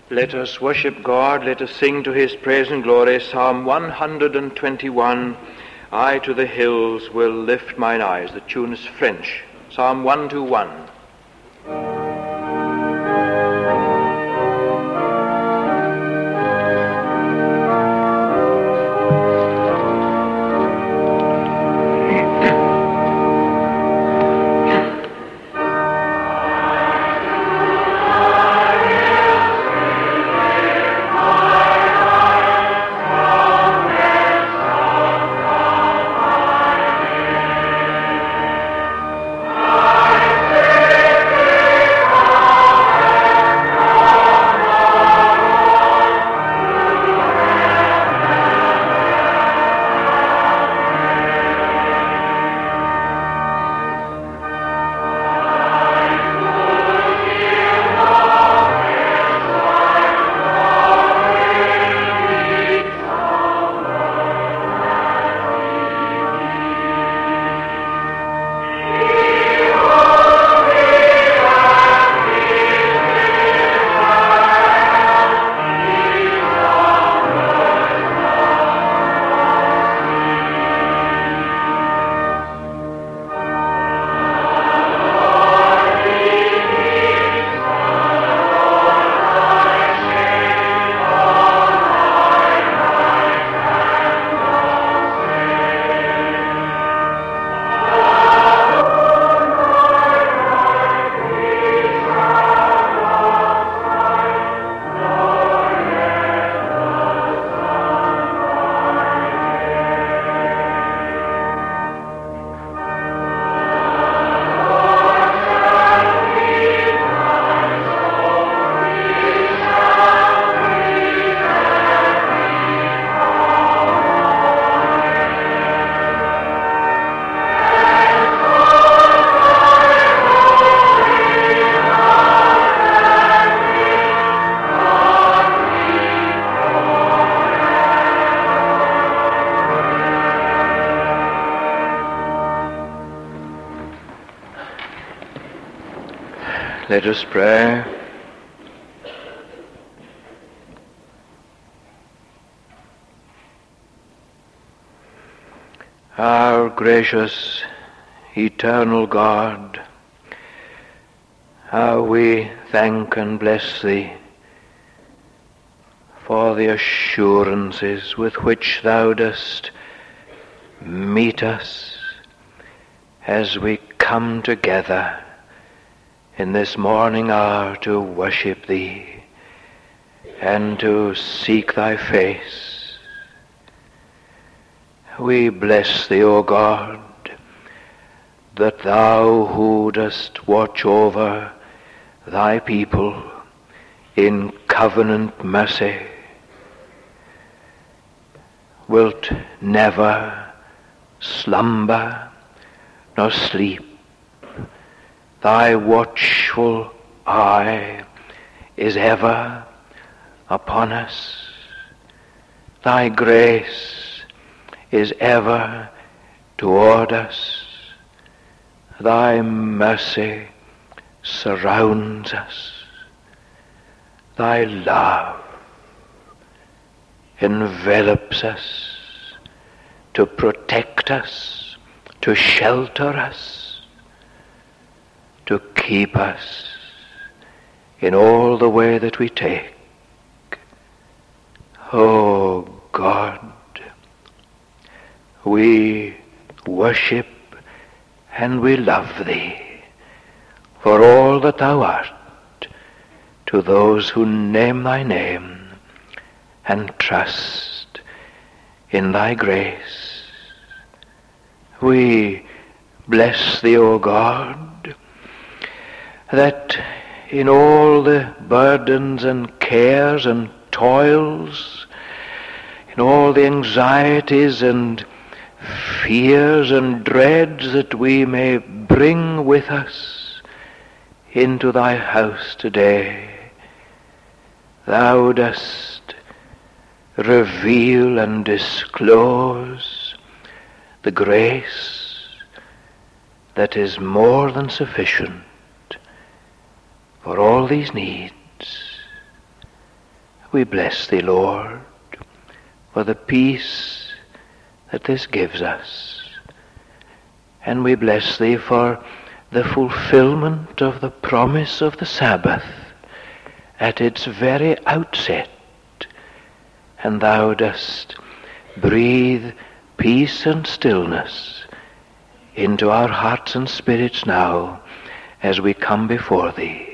Let us worship God, let us sing to his praise and glory. Psalm 121, I to the hills will lift mine eyes. The tune is French. Psalm 121. Let us pray. Our gracious, eternal God, how we thank and bless Thee for the assurances with which Thou dost meet us as we come together in this morning hour to worship Thee and to seek Thy face. We bless Thee, O God, that Thou who dost watch over Thy people in covenant mercy wilt never slumber nor sleep. Thy watchful eye is ever upon us. Thy grace is ever toward us. Thy mercy surrounds us. Thy love envelops us to protect us, to shelter us, to keep us in all the way that we take. Oh God, we worship and we love Thee for all that Thou art to those who name Thy name and trust in Thy grace. We bless Thee, O God, that in all the burdens and cares and toils, in all the anxieties and fears and dreads that we may bring with us into Thy house today, Thou dost reveal and disclose the grace that is more than sufficient for all these needs. We bless thee, Lord, for the peace that this gives us. And we bless thee for the fulfillment of the promise of the Sabbath at its very outset. And thou dost breathe peace and stillness into our hearts and spirits now as we come before thee.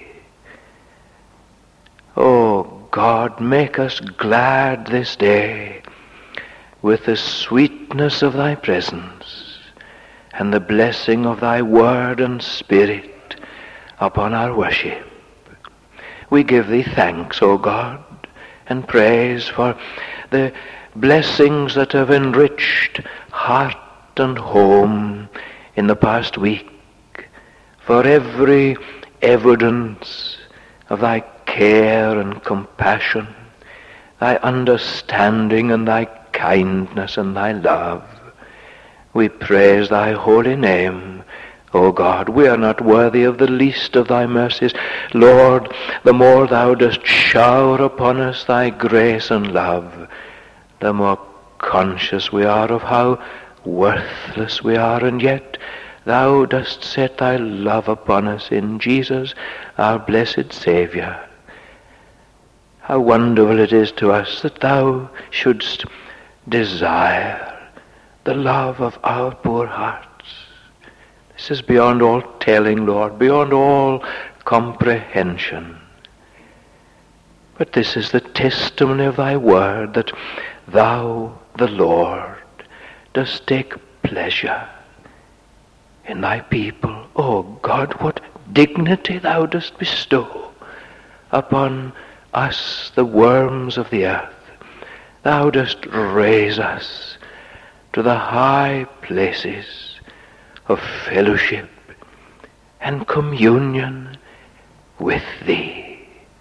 O God, make us glad this day with the sweetness of thy presence and the blessing of thy word and spirit upon our worship. We give thee thanks, O God, and praise for the blessings that have enriched heart and home in the past week, for every evidence of thy care and compassion, thy understanding and thy kindness and thy love. We praise thy holy name, O God. We are not worthy of the least of thy mercies. Lord, the more thou dost shower upon us thy grace and love, the more conscious we are of how worthless we are, and yet thou dost set thy love upon us in Jesus, our blessed Saviour. How wonderful it is to us that thou shouldst desire the love of our poor hearts. This is beyond all telling, Lord, beyond all comprehension. But this is the testimony of thy word, that thou, the Lord, dost take pleasure in thy people. O God, what dignity thou dost bestow upon us, the worms of the earth. Thou dost raise us to the high places of fellowship and communion with thee.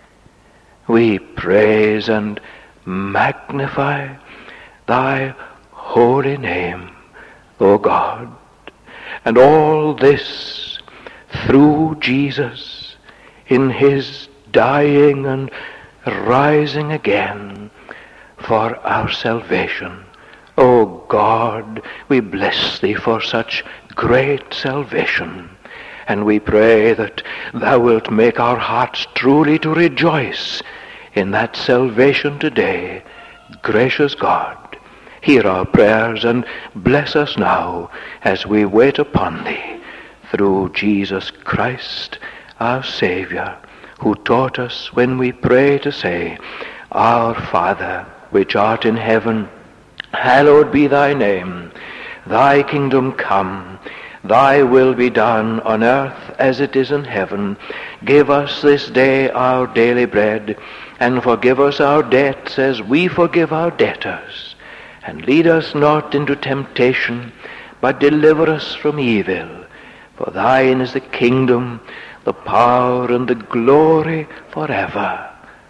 We praise and magnify thy holy name, O God, and all this through Jesus in his dying and rising again for our salvation. O God, we bless thee for such great salvation, and we pray that thou wilt make our hearts truly to rejoice in that salvation today. Gracious God, hear our prayers and bless us now as we wait upon thee, through Jesus Christ, our Saviour, who taught us when we pray to say, Our Father, which art in heaven, hallowed be thy name. Thy kingdom come, thy will be done on earth as it is in heaven. Give us this day our daily bread, and forgive us our debts as we forgive our debtors. And lead us not into temptation, but deliver us from evil. For thine is the kingdom, the power, and the glory forever.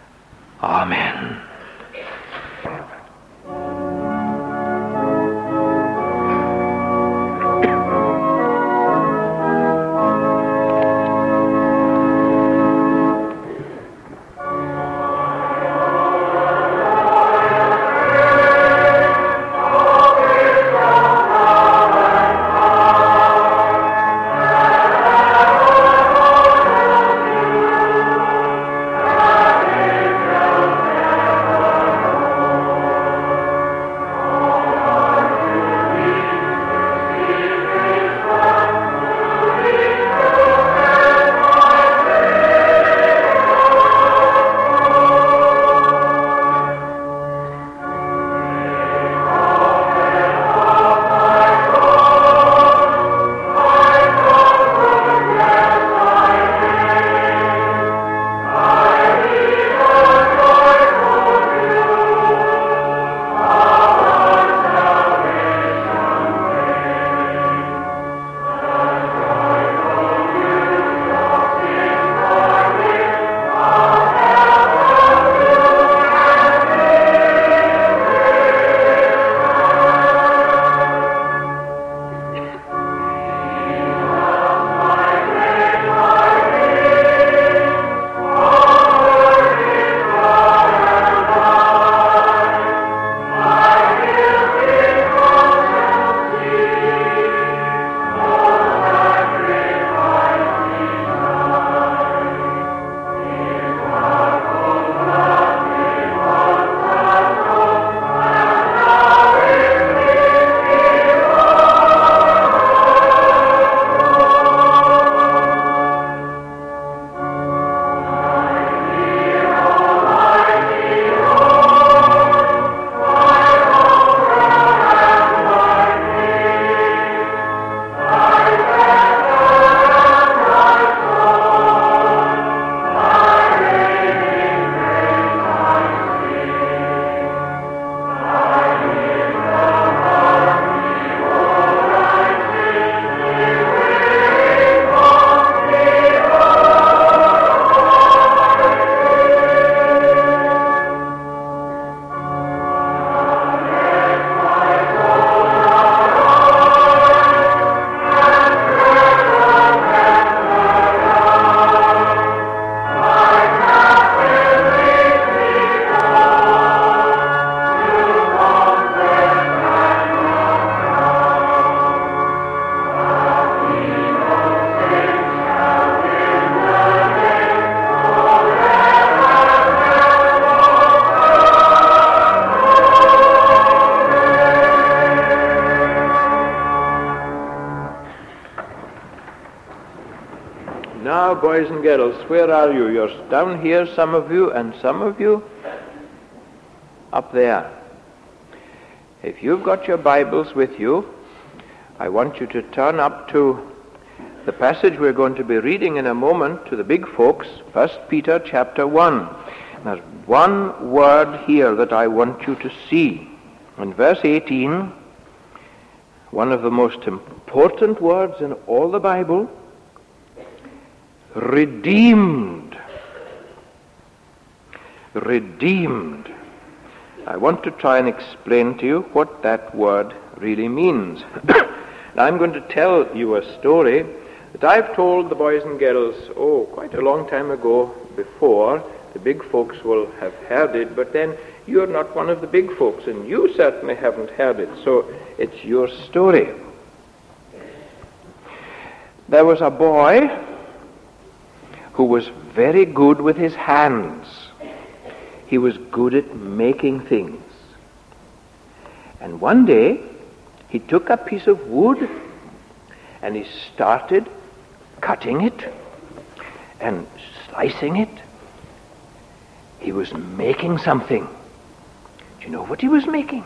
Amen. boys and girls, where are you? You're down here, some of you, and some of you up there. If you've got your Bibles with you, I want you to turn up to the passage we're going to be reading in a moment, to the big folks, 1 Peter chapter 1. There's one word here that I want you to see. In verse 18, one of the most important words in all the Bible, redeemed. Redeemed. I want to try and explain to you what that word really means. Now I'm going to tell you a story that I've told the boys and girls, quite a long time ago before. The big folks will have heard it, but then you're not one of the big folks, and you certainly haven't heard it, so it's your story. There was a boy who was very good with his hands. He was good at making things. And one day, he took a piece of wood and he started cutting it and slicing it. He was making something. Do you know what he was making?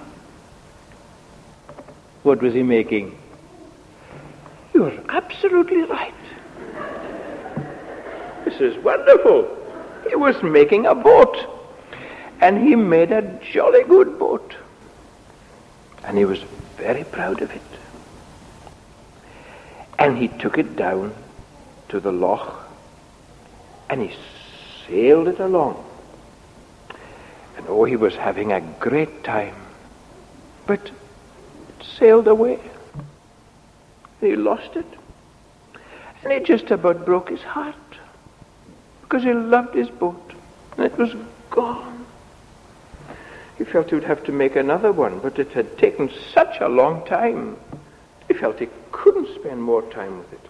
What was he making? You're absolutely right. This is wonderful. He was making a boat. And he made a jolly good boat. And he was very proud of it. And he took it down to the loch and he sailed it along. And he was having a great time. But it sailed away. He lost it. And he just about broke his heart. Because he loved his boat. And it was gone. He felt he would have to make another one, but it had taken such a long time. He felt he couldn't spend more time with it.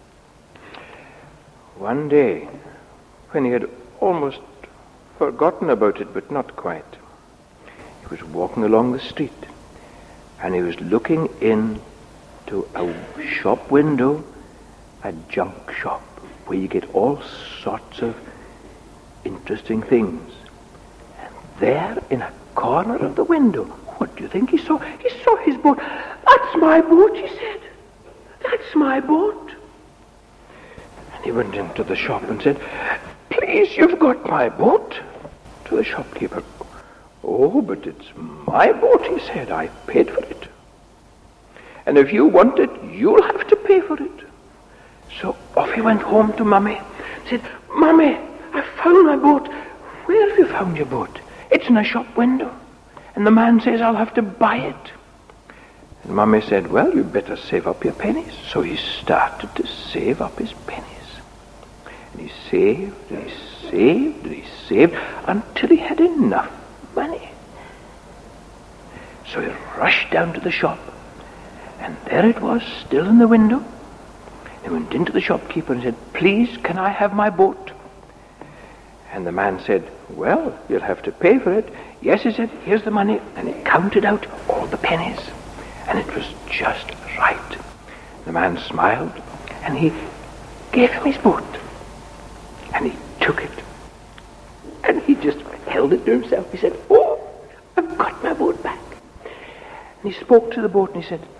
One day, when he had almost forgotten about it, but not quite, he was walking along the street, and he was looking into a shop window, a junk shop, where you get all sorts of interesting things. And there, in a corner of the window, what do you think he saw? He saw his boat. That's my boat, he said. That's my boat. And he went into the shop and said, please, you've got my boat. To the shopkeeper. Oh, but it's my boat, he said. I paid for it. And if you want it, you'll have to pay for it. So off he went home to Mummy. Said, Mummy, I found my boat. Where have you found your boat? It's in a shop window. And the man says, I'll have to buy it. And Mummy said, well, you better save up your pennies. So he started to save up his pennies. And he saved, and he saved, and he saved, until he had enough money. So he rushed down to the shop. And there it was, still in the window. He went into the shopkeeper and said, please, can I have my boat? And the man said, well, you'll have to pay for it. Yes, he said, here's the money. And he counted out all the pennies. And it was just right. The man smiled, and he gave him his boat. And he took it. And he just held it to himself. He said, oh, I've got my boat back. And he spoke to the boat and he said,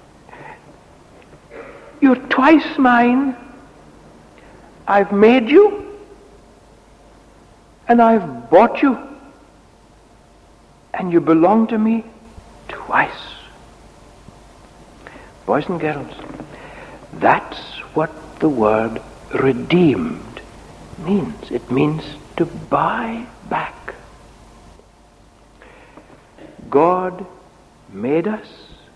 you're twice mine. I've made you. And I've bought you. And you belong to me twice. Boys and girls, that's what the word redeemed means. It means to buy back. God made us,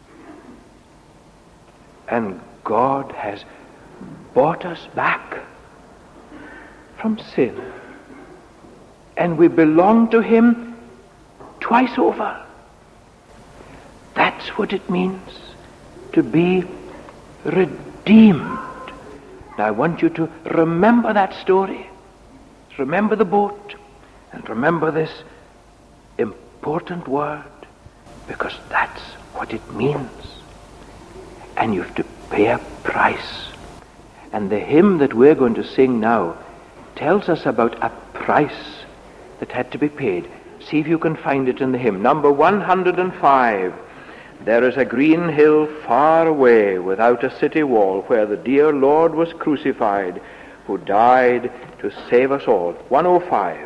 and God has bought us back from sin. And we belong to Him twice over. That's what it means to be redeemed. Now I want you to remember that story. Remember the boat. And remember this important word. Because that's what it means. And you have to pay a price. And the hymn that we're going to sing now tells us about a price that had to be paid. See if you can find it in the hymn. Number 105. There is a green hill far away, without a city wall, where the dear Lord was crucified, who died to save us all. 105.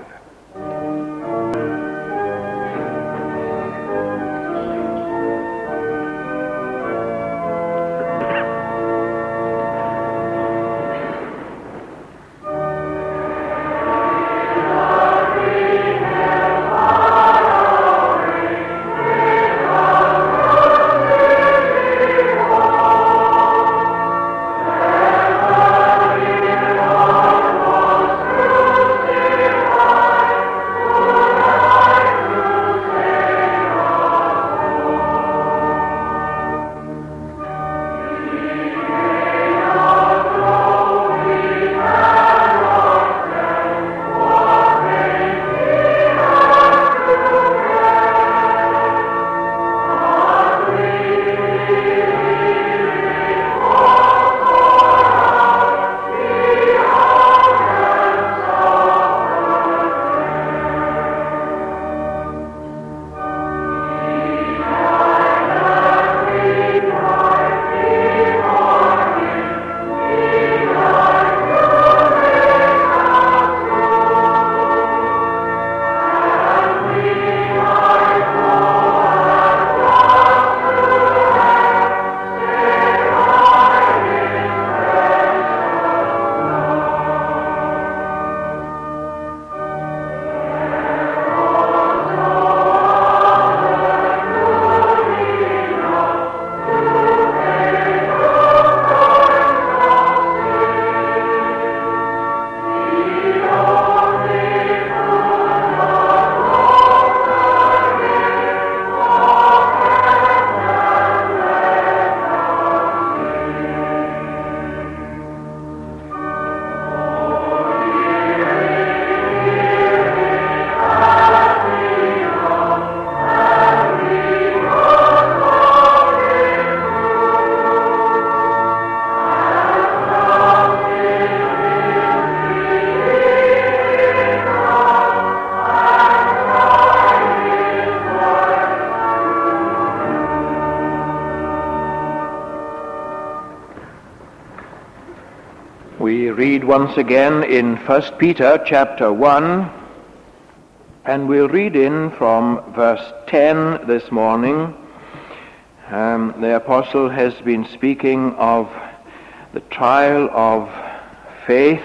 We read once again in 1 Peter chapter 1, and we'll read in from verse 10 this morning. The apostle has been speaking of the trial of faith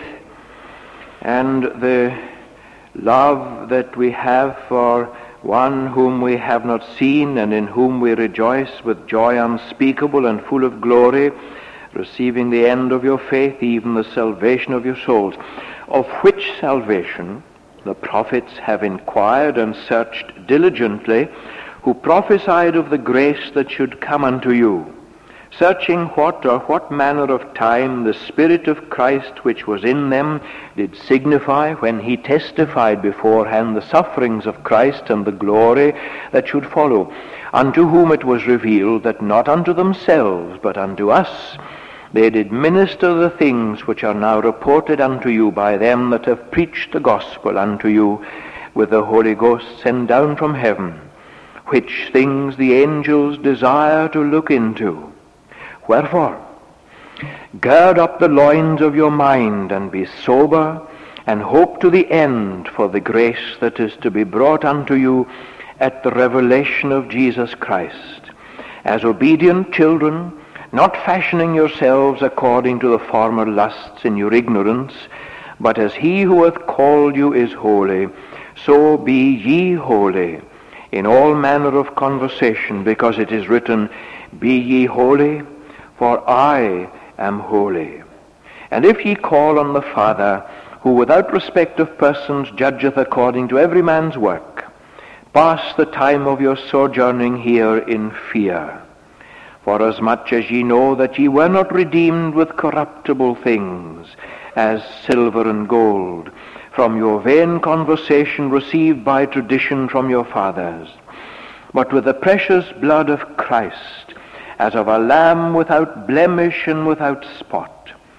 and the love that we have for one whom we have not seen and in whom we rejoice with joy unspeakable and full of glory, receiving the end of your faith, even the salvation of your souls, of which salvation the prophets have inquired and searched diligently, who prophesied of the grace that should come unto you, searching what manner of time the Spirit of Christ which was in them did signify when he testified beforehand the sufferings of Christ and the glory that should follow, unto whom it was revealed that not unto themselves but unto us they did minister the things which are now reported unto you by them that have preached the gospel unto you with the Holy Ghost sent down from heaven, which things the angels desire to look into. Wherefore, gird up the loins of your mind, and be sober, and hope to the end for the grace that is to be brought unto you at the revelation of Jesus Christ. As obedient children, not fashioning yourselves according to the former lusts in your ignorance, but as he who hath called you is holy, so be ye holy in all manner of conversation, because it is written, Be ye holy, for I am holy. And if ye call on the Father, who without respect of persons judgeth according to every man's work, pass the time of your sojourning here in fear. Forasmuch as ye know that ye were not redeemed with corruptible things, as silver and gold, from your vain conversation received by tradition from your fathers, but with the precious blood of Christ, as of a lamb without blemish and without spot,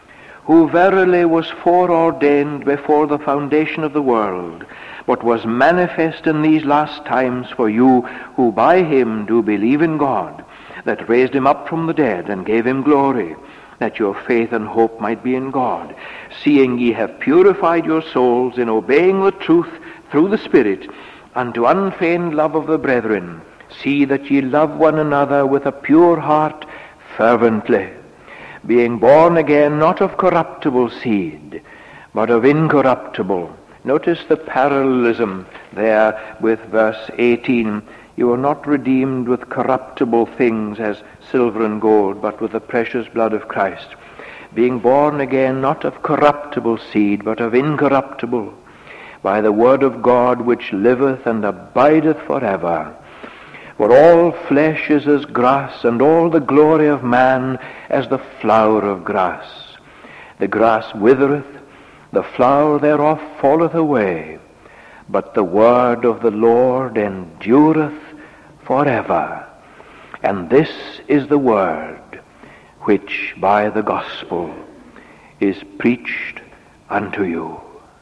who verily was foreordained before the foundation of the world, but was manifest in these last times for you, who by him do believe in God, that raised him up from the dead and gave him glory, that your faith and hope might be in God, seeing ye have purified your souls in obeying the truth through the Spirit, unto unfeigned love of the brethren. See that ye love one another with a pure heart fervently, being born again not of corruptible seed, but of incorruptible. Notice the parallelism there with verse 18. You are not redeemed with corruptible things as silver and gold, but with the precious blood of Christ. Being born again not of corruptible seed, but of incorruptible, by the word of God which liveth and abideth forever. For all flesh is as grass, and all the glory of man as the flower of grass. The grass withereth, the flower thereof falleth away, but the word of the Lord endureth forever. And this is the word which by the gospel is preached unto you.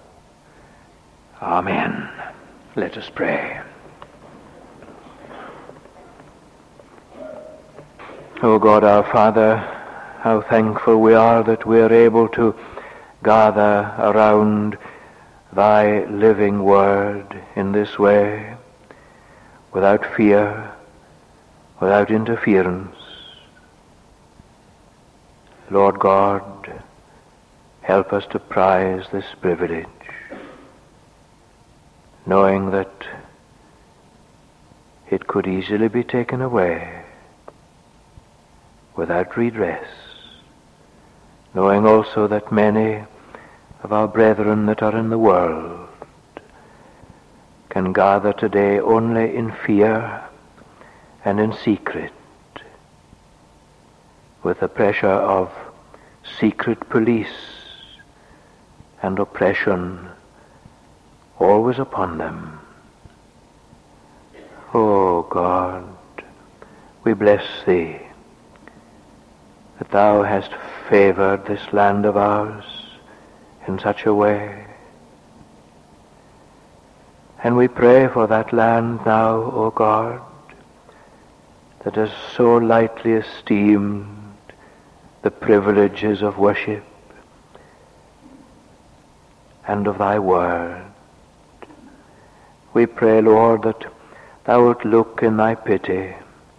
Amen. Let us pray. O God our Father, how thankful we are that we are able to gather around thy living word in this way, without fear, without interference. Lord God, help us to prize this privilege, knowing that it could easily be taken away without redress, knowing also that many of our brethren that are in the world can gather today only in fear and in secret, with the pressure of secret police and oppression always upon them. O God, we bless thee that thou hast favored this land of ours in such a way. And we pray for that land now, O God, that has so lightly esteemed the privileges of worship and of thy word. We pray, Lord, that thou wilt look in thy pity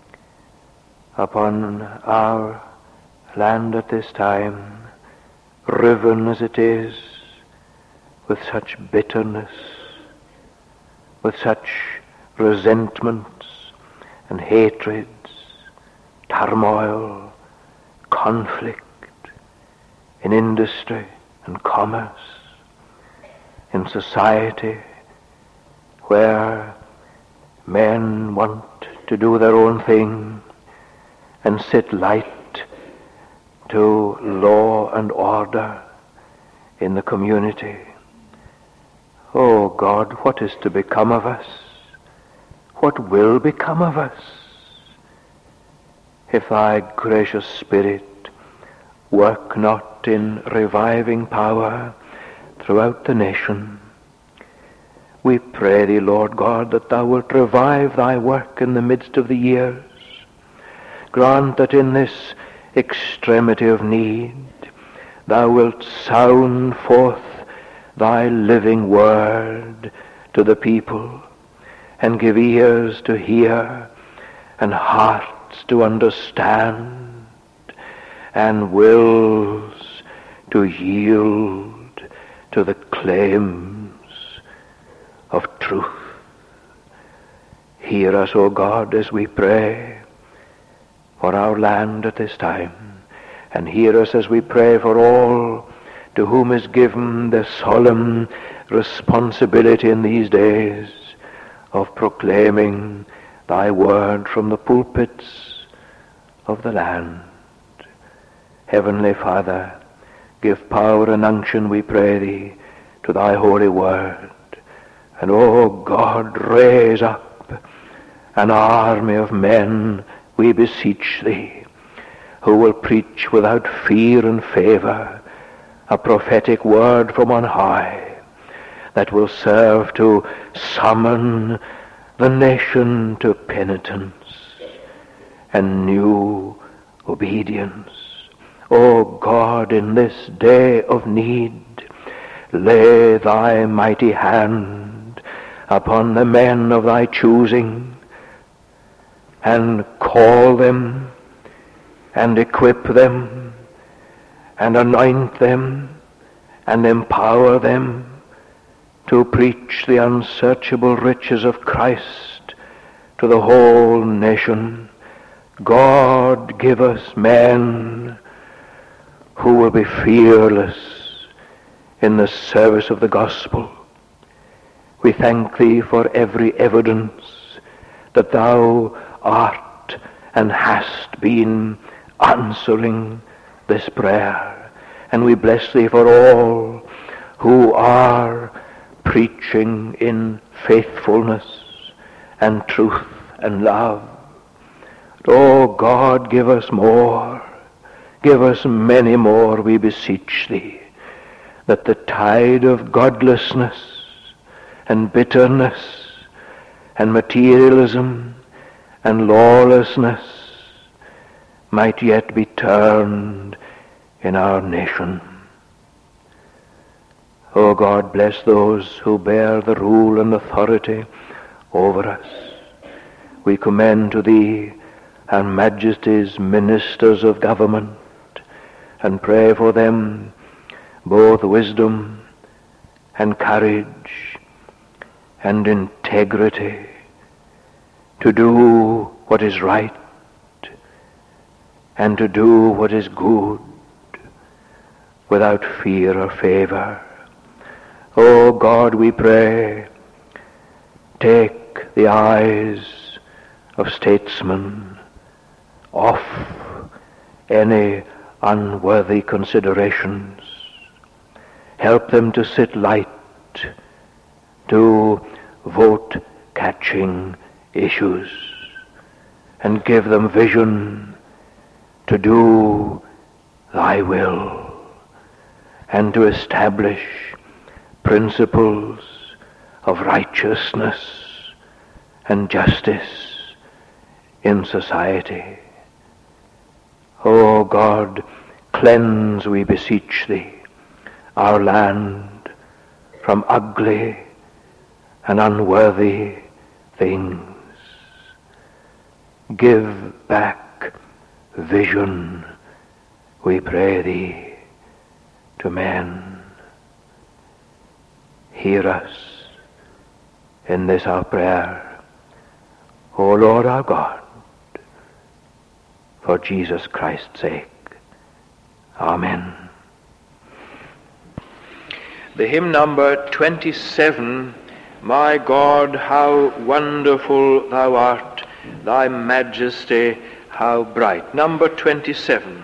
upon our land at this time, riven as it is with such bitterness, with such resentments and hatreds, turmoil, conflict in industry and commerce, in society, where men want to do their own thing and sit light to law and order in the community. Oh God, what is to become of us? What will become of us if thy gracious Spirit work not in reviving power throughout the nation? We pray thee, Lord God, that thou wilt revive thy work in the midst of the years. Grant that in this extremity of need thou wilt sound forth thy living word to the people, and give ears to hear and hearts to understand and wills to yield to the claims of truth. Hear us, O God, as we pray for our land at this time, and hear us as we pray for all to whom is given the solemn responsibility in these days of proclaiming thy word from the pulpits of the land. Heavenly Father, give power and unction, we pray thee, to thy holy word. And, O God, raise up an army of men, we beseech thee, who will preach without fear and favor a prophetic word from on high that will serve to summon the nation to penitence and new obedience. O God, in this day of need, lay thy mighty hand upon the men of thy choosing, and call them, and equip them, and anoint them, and empower them to preach the unsearchable riches of Christ to the whole nation. God, give us men who will be fearless in the service of the gospel. We thank thee for every evidence that thou art and hast been answering this prayer. And we bless thee for all who are preaching in faithfulness and truth and love. O God, give us more. Give us many more, we beseech thee, that the tide of godlessness and bitterness and materialism and lawlessness might yet be turned in our nation. O God, bless those who bear the rule and authority over us. We commend to thee Her Majesty's ministers of government and pray for them both wisdom and courage and integrity to do what is right and to do what is good without fear or favor. O God, we pray, take the eyes of statesmen off any unworthy considerations. Help them to sit light to vote-catching issues, and give them vision to do thy will and to establish principles of righteousness and justice in society. O God, cleanse, we beseech thee, our land from ugly and unworthy things. Give back vision, we pray thee, to men. Hear us in this our prayer, O Lord our God, for Jesus Christ's sake. Amen. The hymn number 27, My God, how wonderful thou art, thy majesty how bright. Number 27.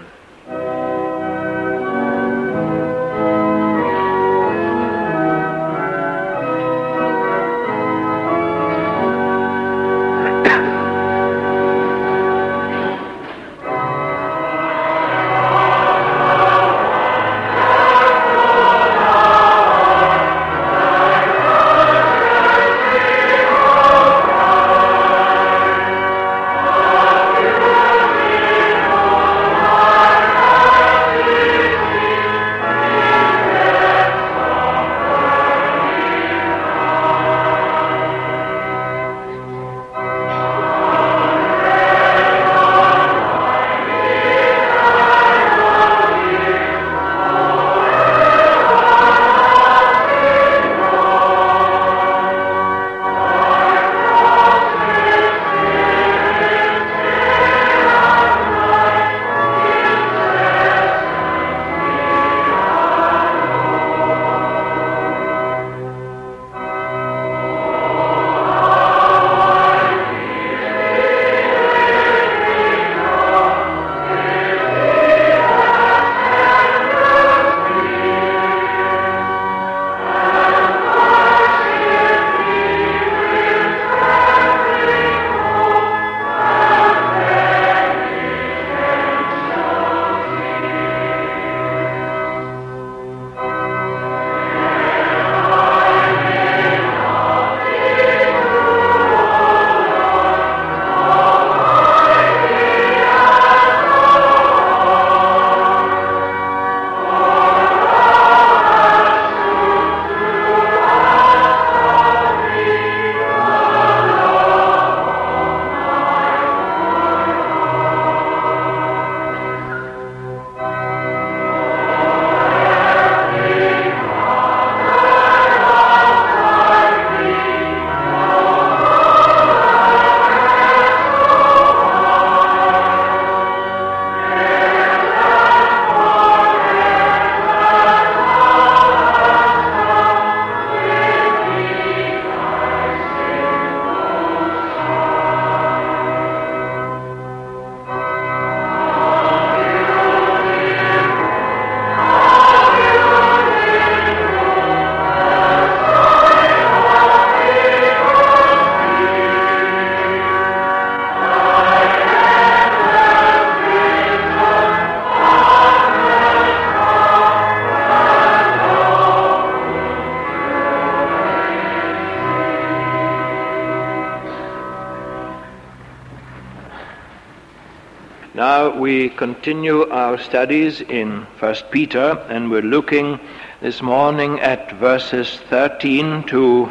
Now we continue our studies in 1 Peter, and we're looking this morning at verses 13 to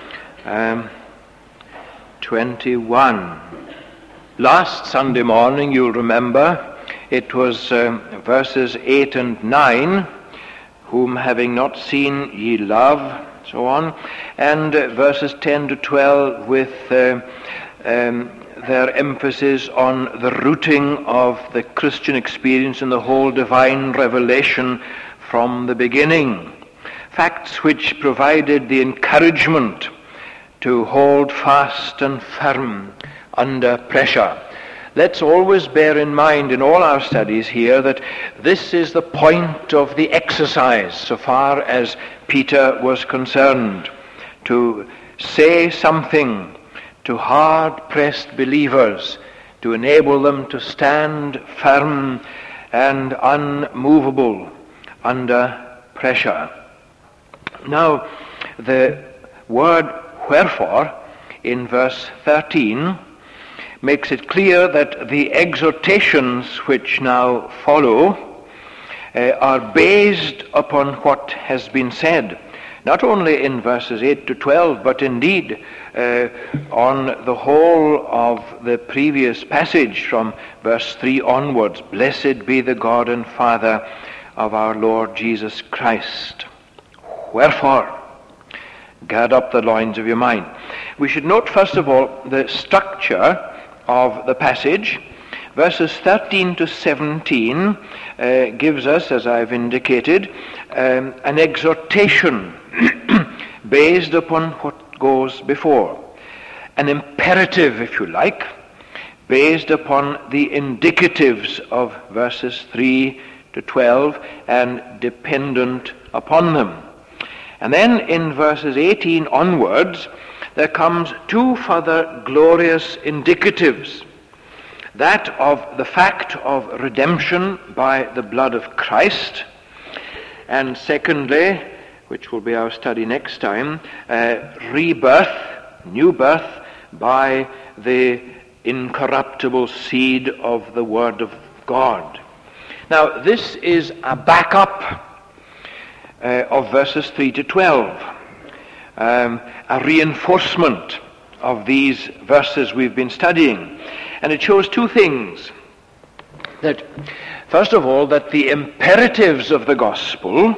21. Last Sunday morning, you'll remember, it was verses 8 and 9, whom having not seen ye love, so on, and verses 10 to 12 with their emphasis on the rooting of the Christian experience in the whole divine revelation from the beginning. Facts which provided the encouragement to hold fast and firm under pressure. Let's always bear in mind in all our studies here that this is the point of the exercise so far as Peter was concerned, to say something to hard-pressed believers, to enable them to stand firm and unmovable under pressure. Now, the word wherefore in verse 13 makes it clear that the exhortations which now follow are based upon what has been said, not only in verses 8 to 12, but indeed on the whole of the previous passage from verse 3 onwards. Blessed be the God and Father of our Lord Jesus Christ. Wherefore, gird up the loins of your mind. We should note first of all the structure of the passage. Verses 13 to 17 gives us, as I've indicated, an exhortation based upon what goes before. An imperative, if you like, based upon the indicatives of verses 3 to 12 and dependent upon them. And then in verses 18 onwards, there comes two further glorious indicatives. That of the fact of redemption by the blood of Christ, and secondly, which will be our study next time, rebirth, new birth, by the incorruptible seed of the Word of God. Now, this is a backup of verses 3 to 12, a reinforcement of these verses we've been studying. And it shows two things. That, first of all, that the imperatives of the gospel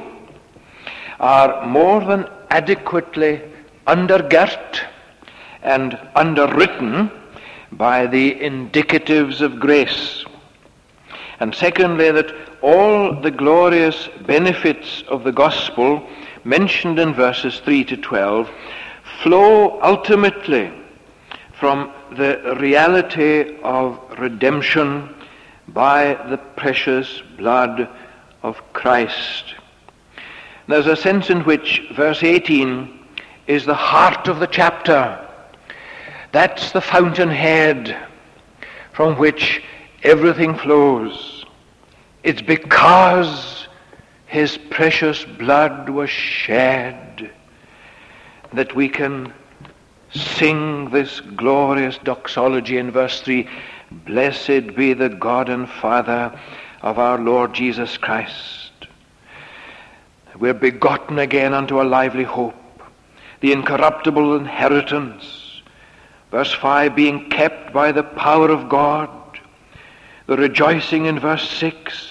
are more than adequately undergirt and underwritten by the indicatives of grace. And secondly, that all the glorious benefits of the gospel mentioned in verses 3 to 12 flow ultimately from the reality of redemption by the precious blood of Christ. There's a sense in which verse 18 is the heart of the chapter. That's the fountainhead from which everything flows. It's because his precious blood was shed that we can sing this glorious doxology in verse 3. Blessed be the God and Father of our Lord Jesus Christ. We're begotten again unto a lively hope, the incorruptible inheritance. Verse 5, being kept by the power of God. The rejoicing in verse 6.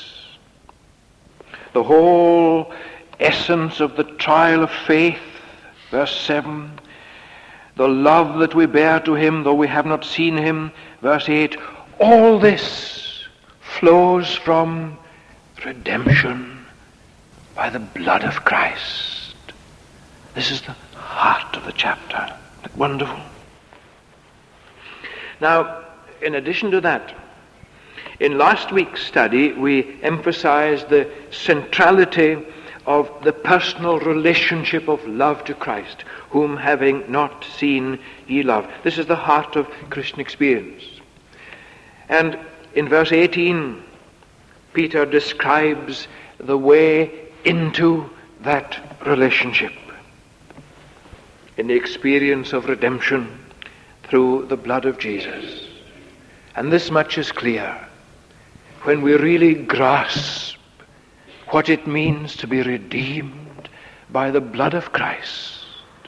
The whole essence of the trial of faith, verse 7. The love that we bear to him, though we have not seen him, verse 8. All this flows from redemption by the blood of Christ. This is the heart of the chapter. Isn't it wonderful? Now, in addition to that, in last week's study, we emphasized the centrality of the personal relationship of love to Christ, whom having not seen ye love. This is the heart of Christian experience. And in verse 18, Peter describes the way into that relationship in the experience of redemption through the blood of Jesus. And this much is clear. when we really grasp what it means to be redeemed by the blood of Christ,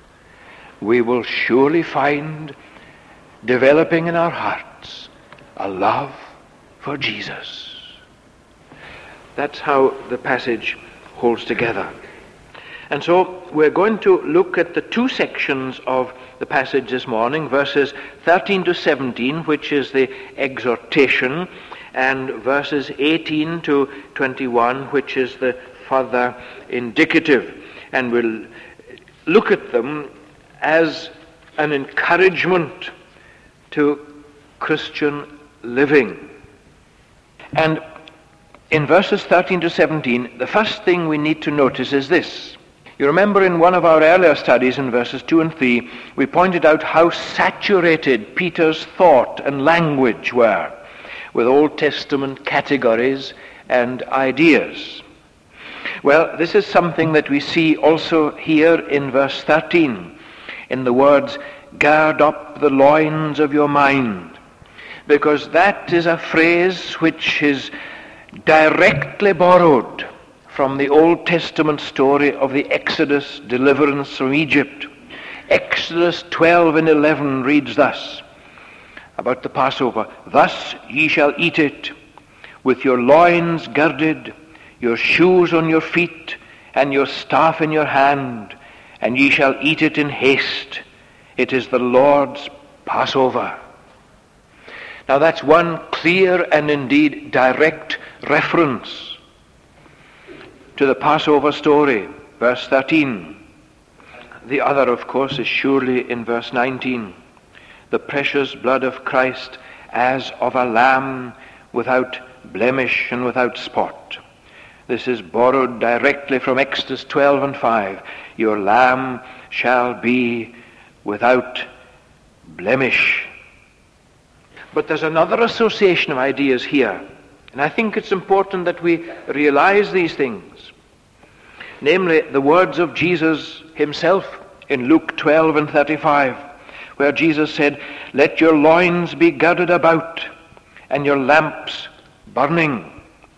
we will surely find developing in our hearts a love for Jesus. That's how the passage holds together. And so we're going to look at the two sections of the passage this morning, verses 13 to 17, which is the exhortation, and verses 18 to 21, which is the further indicative. And we'll look at them as an encouragement to Christian living. And in verses 13 to 17, the first thing we need to notice is this. You remember in one of our earlier studies in verses 2 and 3, we pointed out how saturated Peter's thought and language were with Old Testament categories and ideas. Well, this is something that we see also here in verse 13, in the words, "Gird up the loins of your mind," because that is a phrase which is directly borrowed from the Old Testament story of the Exodus, deliverance from Egypt. Exodus 12 and 11 reads thus about the Passover: "Thus ye shall eat it, with your loins girded, your shoes on your feet, and your staff in your hand, and ye shall eat it in haste. It is the Lord's Passover." Now that's one clear and indeed direct reference to the Passover story, verse 13. The other, of course, is surely in verse 19. "The precious blood of Christ as of a lamb without blemish and without spot." This is borrowed directly from Exodus 12 and 5. "Your lamb shall be without blemish." But there's another association of ideas here, and I think it's important that we realize these things. Namely, the words of Jesus himself in Luke 12 and 35, where Jesus said, "Let your loins be girded about, and your lamps burning."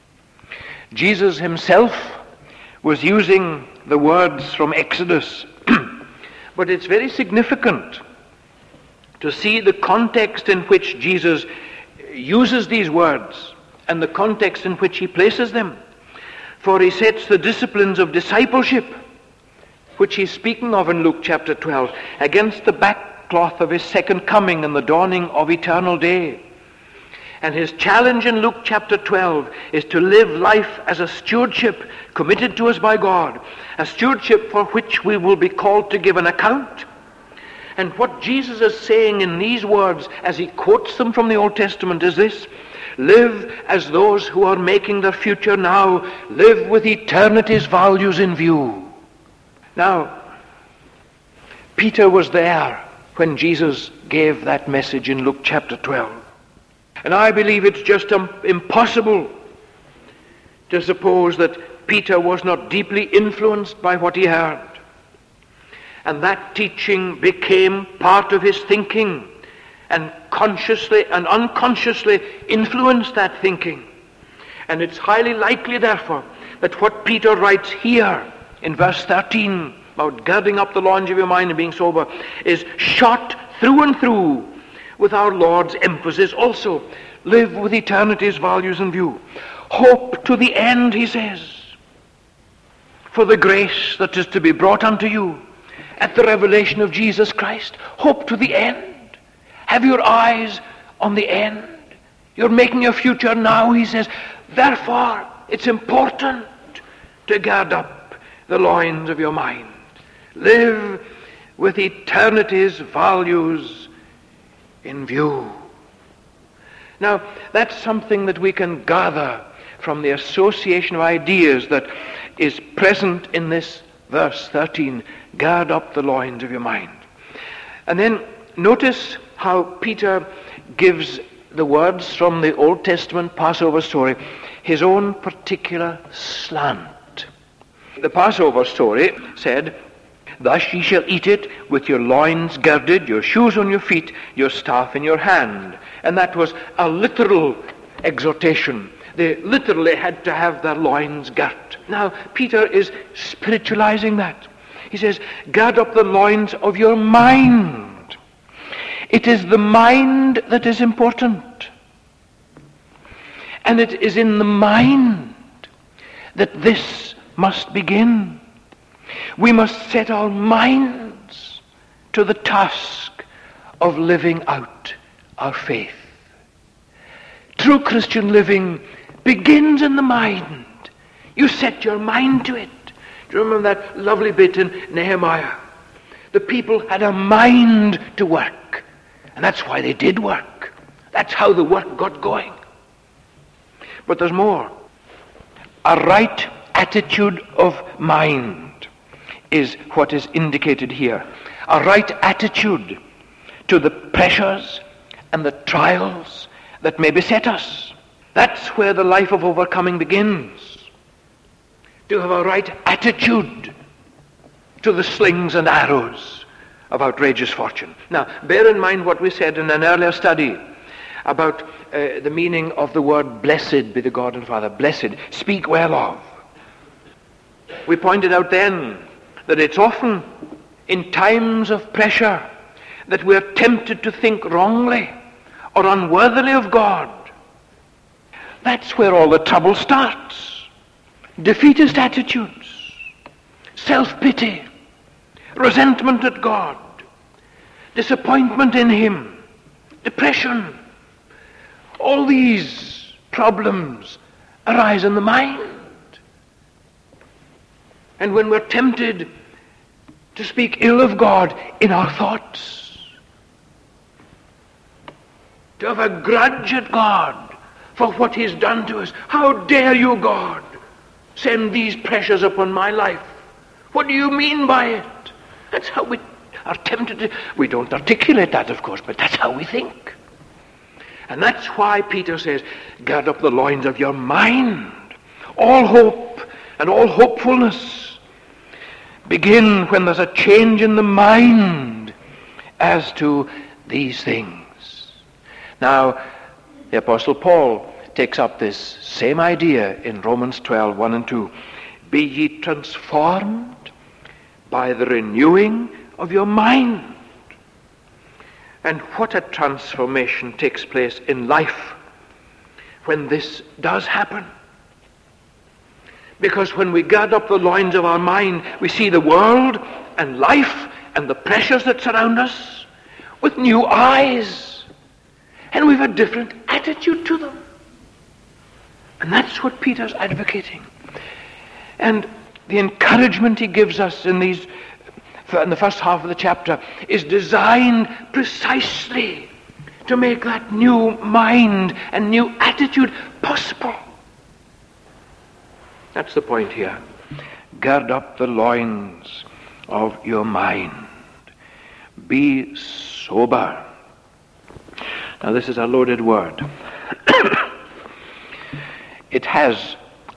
Jesus himself was using the words from Exodus, but it's very significant to see the context in which Jesus uses these words and the context in which he places them. For he sets the disciplines of discipleship, which he's speaking of in Luke chapter 12, against the backcloth of his second coming and the dawning of eternal day. And his challenge in Luke chapter 12 is to live life as a stewardship committed to us by God, a stewardship for which we will be called to give an account. And what Jesus is saying in these words, as he quotes them from the Old Testament, is this: live as those who are making their future now, live with eternity's values in view. Now, Peter was there when Jesus gave that message in Luke chapter 12. And I believe it's just impossible to suppose that Peter was not deeply influenced by what he heard. And that teaching became part of his thinking, and consciously and unconsciously influenced that thinking. And it's highly likely, therefore, that what Peter writes here in verse 13 about girding up the loins of your mind and being sober is shot through and through with our Lord's emphasis also. Live with eternity's values in view. Hope to the end, he says, for the grace that is to be brought unto you at the revelation of Jesus Christ. Hope to the end. Have your eyes on the end. You're making your future now, he says. Therefore, it's important to gird up the loins of your mind. Live with eternity's values in view. Now, that's something that we can gather from the association of ideas that is present in this verse 13. Gird up the loins of your mind. And then notice how Peter gives the words from the Old Testament Passover story his own particular slant. The Passover story said, "Thus ye shall eat it with your loins girded, your shoes on your feet, your staff in your hand." And that was a literal exhortation. They literally had to have their loins girt. Now, Peter is spiritualizing that. He says, gird up the loins of your mind. It is the mind that is important. And it is in the mind that this must begin. We must set our minds to the task of living out our faith. True Christian living begins in the mind. You set your mind to it. Do you remember that lovely bit in Nehemiah? The people had a mind to work. And that's why they did work. That's how the work got going. But there's more. A right attitude of mind is what is indicated here. A right attitude to the pressures and the trials that may beset us. That's where the life of overcoming begins. To have a right attitude to the slings and arrows of outrageous fortune. Now, bear in mind what we said in an earlier study about the meaning of the word blessed be the God and Father. Blessed, speak well of. We pointed out then that it's often in times of pressure that we're tempted to think wrongly or unworthily of God. That's where all the trouble starts. Defeatist attitudes, self-pity, resentment at God, disappointment in Him, depression. All these problems arise in the mind. And when we're tempted to speak ill of God in our thoughts, to have a grudge at God for what He's done to us. How dare you, God, send these pressures upon my life? What do you mean by it? That's how we are tempted to. We don't articulate that, of course, but that's how we think. And that's why Peter says, gird up the loins of your mind. All hope and all hopefulness begin when there's a change in the mind as to these things. Now, the Apostle Paul takes up this same idea in Romans 12, 1 and 2. Be ye transformed by the renewing of your mind. And what a transformation takes place in life when this does happen. Because when we gird up the loins of our mind, we see the world and life and the pressures that surround us with new eyes. And we have a different attitude to them. And that's what Peter's advocating. And the encouragement he gives us in the first half of the chapter is designed precisely to make that new mind and new attitude possible. That's the point here. Gird up the loins of your mind. Be sober. Now this is a loaded word. It has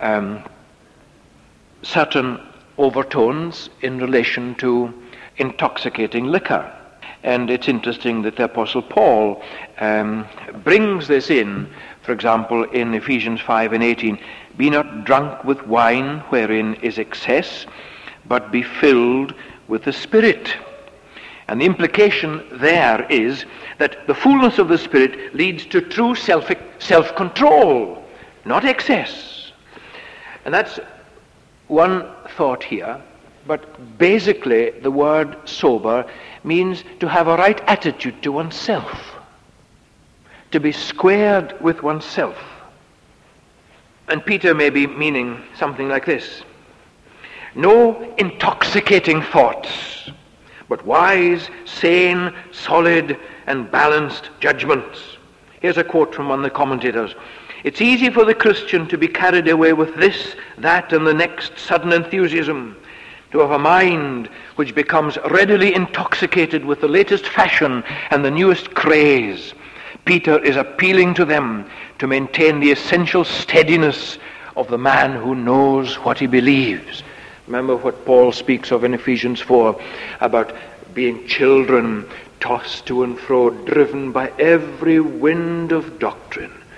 certain overtones in relation to intoxicating liquor. And it's interesting that the Apostle Paul brings this in, for example, in Ephesians 5 and 18. Be not drunk with wine wherein is excess, but be filled with the Spirit. And the implication there is that the fullness of the Spirit leads to true self-control, not excess. And that's one thought here. But basically, the word sober means to have a right attitude to oneself, to be squared with oneself. And Peter may be meaning something like this. No intoxicating thoughts, but wise, sane, solid, and balanced judgments. Here's a quote from one of the commentators. It's easy for the Christian to be carried away with this, that, and the next sudden enthusiasm, to have a mind which becomes readily intoxicated with the latest fashion and the newest craze. Peter is appealing to them to maintain the essential steadiness of the man who knows what he believes. Remember what Paul speaks of in Ephesians 4 about being children tossed to and fro, driven by every wind of doctrine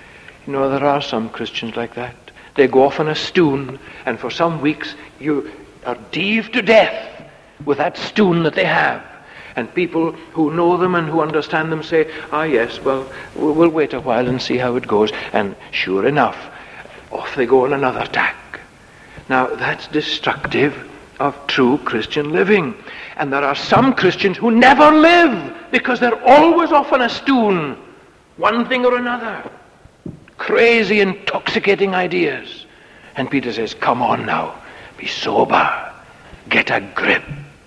You know, there are some Christians like that. They go off on a stoon, and for some weeks you are deaved to death with that stoon that they have. And people who know them and who understand them say, yes, well, we'll wait a while and see how it goes. And sure enough, off they go on another attack. Now, that's destructive of true Christian living. And there are some Christians who never live because they're always off on a stoon, one thing or another. Crazy, intoxicating ideas. And Peter says, come on now, be sober, get a grip,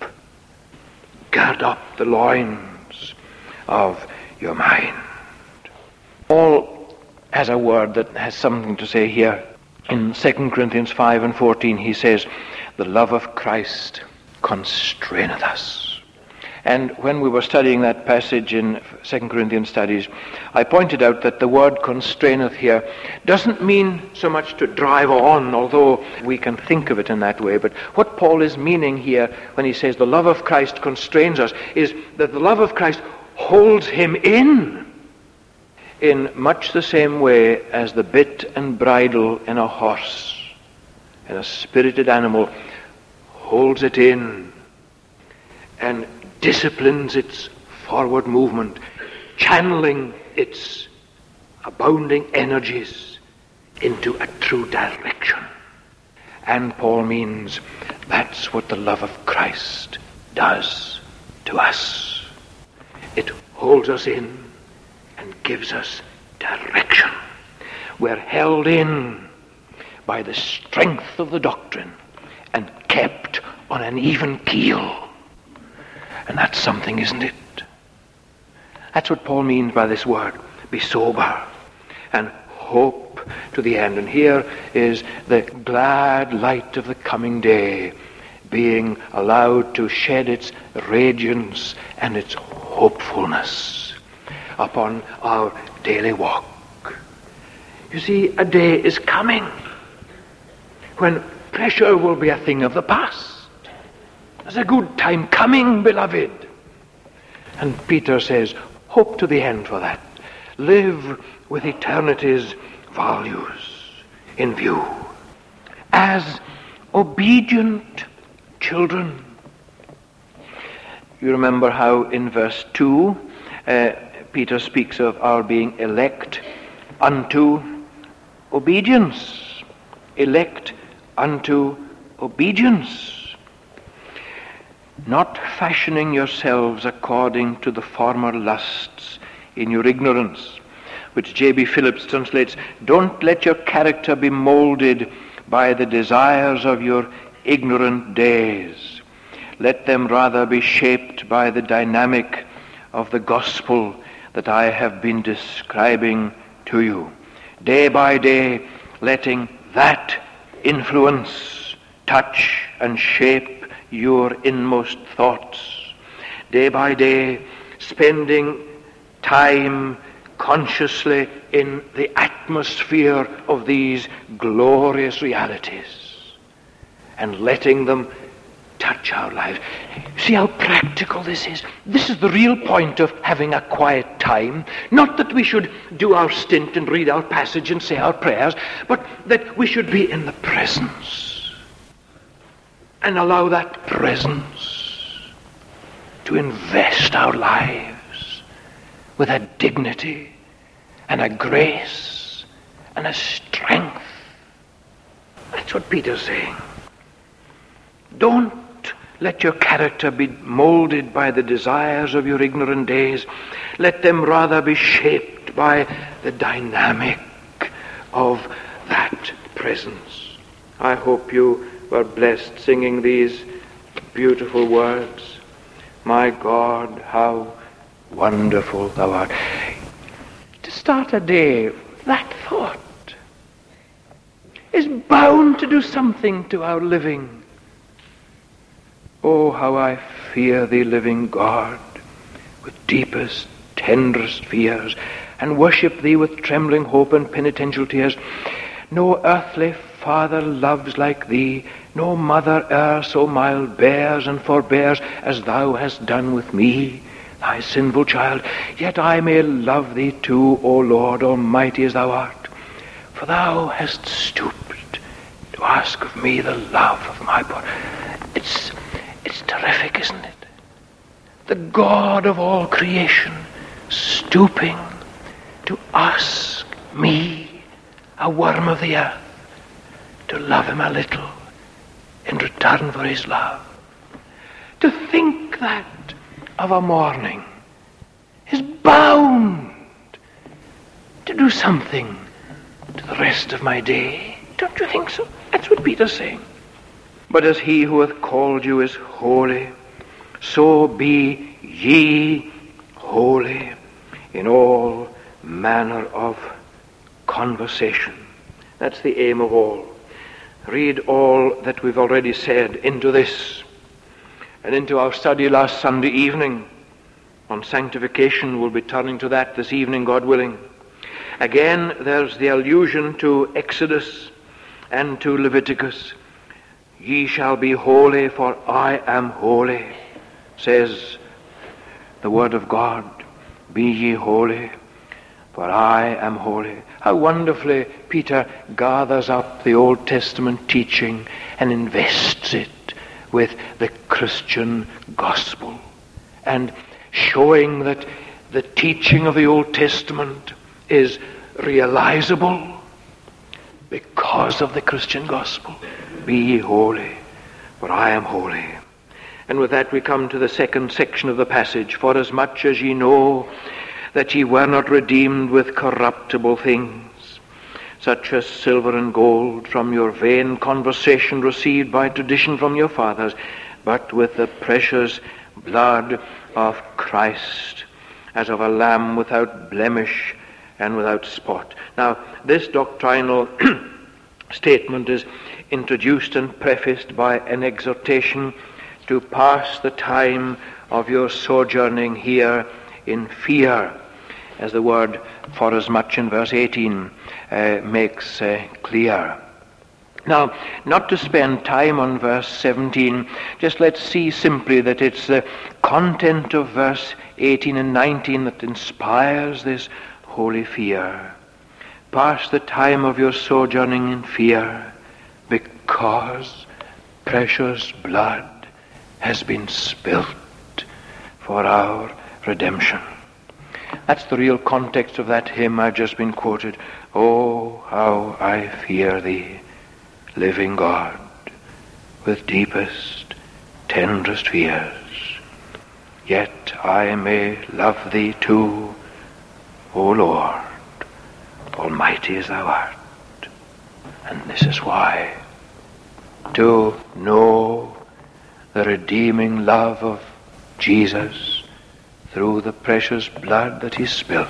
gird up the loins of your mind. Paul has a word that has something to say here. In 2 Corinthians 5 and 14 he says, the love of Christ constraineth us. And when we were studying that passage in 2 Corinthians studies, I pointed out that the word constraineth here doesn't mean so much to drive on, although we can think of it in that way. But what Paul is meaning here when he says the love of Christ constrains us is that the love of Christ holds him in much the same way as the bit and bridle in a horse, in a spirited animal, holds it in and disciplines its forward movement, channeling its abounding energies into a true direction. And Paul means that's what the love of Christ does to us. It holds us in and gives us direction. We're held in by the strength of the doctrine and kept on an even keel. And that's something, isn't it? That's what Paul means by this word. Be sober and hope to the end. And here is the glad light of the coming day being allowed to shed its radiance and its hopefulness upon our daily walk. You see, a day is coming when pressure will be a thing of the past. There's a good time coming, beloved. And Peter says, hope to the end for that. Live with eternity's values in view. As obedient children. You remember how in verse 2, Peter speaks of our being elect unto obedience. Elect unto obedience. Not fashioning yourselves according to the former lusts in your ignorance, which J.B. Phillips translates, don't let your character be molded by the desires of your ignorant days. Let them rather be shaped by the dynamic of the gospel that I have been describing to you. Day by day, letting that influence touch and shape your inmost thoughts. Day by day, spending time consciously in the atmosphere of these glorious realities and letting them touch our lives. See how practical this is. This is the real point of having a quiet time. Not that we should do our stint and read our passage and say our prayers, but that we should be in the presence and allow that presence to invest our lives with a dignity and a grace and a strength. That's what Peter's saying. Don't let your character be molded by the desires of your ignorant days. Let them rather be shaped by the dynamic of that presence. I hope you were blessed singing these beautiful words. My God, how wonderful thou art. To start a day, that thought is bound to do something to our living. Oh, how I fear thee, living God, with deepest, tenderest fears, and worship thee with trembling hope and penitential tears. No earthly father loves like thee, no mother e'er so mild bears and forbears as thou hast done with me, thy sinful child. Yet I may love thee too, O Lord, almighty as thou art. for thou hast stooped to ask of me the love of my body. It's terrific, isn't it? The God of all creation stooping to ask me, a worm of the earth, to love him a little in return for his love. To think that of a morning is bound to do something to the rest of my day. Don't you think so? That's what Peter's saying. But as he who hath called you is holy, so be ye holy in all manner of conversation. That's the aim of all. Read all that we've already said into this and into our study last Sunday evening on sanctification. We'll be turning to that this evening, God willing. Again, there's the allusion to Exodus and to Leviticus. Ye shall be holy, for I am holy, says the word of God. Be ye holy, for I am holy. How wonderfully Peter gathers up the Old Testament teaching and invests it with the Christian gospel, and showing that the teaching of the Old Testament is realizable because of the Christian gospel. Be ye holy, for I am holy. And with that we come to the second section of the passage. For as much as ye know that ye were not redeemed with corruptible things, such as silver and gold, from your vain conversation received by tradition from your fathers, but with the precious blood of Christ, as of a lamb without blemish and without spot. Now, this doctrinal statement is introduced and prefaced by an exhortation to pass the time of your sojourning here in fear, as the word "for as much" in verse 18 makes clear. Now, not to spend time on verse 17, just let's see simply that it's the content of verse 18 and 19 that inspires this holy fear. Pass the time of your sojourning in fear, because precious blood has been spilt for our redemption. That's the real context of that hymn I've just been quoted. Oh, how I fear thee, living God, with deepest, tenderest fears. Yet I may love thee too, O Lord, almighty as thou art. And this is why: to know the redeeming love of Jesus through the precious blood that he spilt